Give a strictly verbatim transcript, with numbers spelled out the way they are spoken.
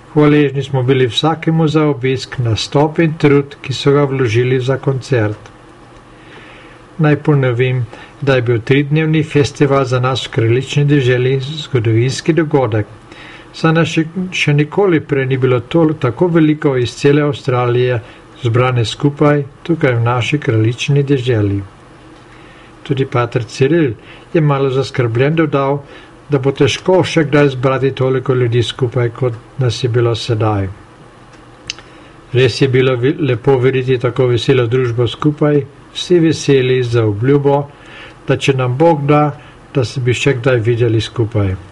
Hvaležni smo bili vsakemu za obisk, nastop in trud, ki so ga vložili za koncert. Naj ponovim, da je bil tridnevni festival za nas v Kraljični deželi zgodovinski dogodek. Saj nas še nikoli prej ni bilo to tako veliko iz cele Avstralije zbrane skupaj tukaj v naši Kraljični deželi. Tudi pater Ciril je malo zaskrbljen dodal, da bo težko še kdaj zbrati toliko ljudi skupaj, kot nas je bilo sedaj. Res je bilo lepo videti tako veselo družbo skupaj, vsi veseli za obljubo, da če nam Bog da, da se bi še kdaj videli skupaj.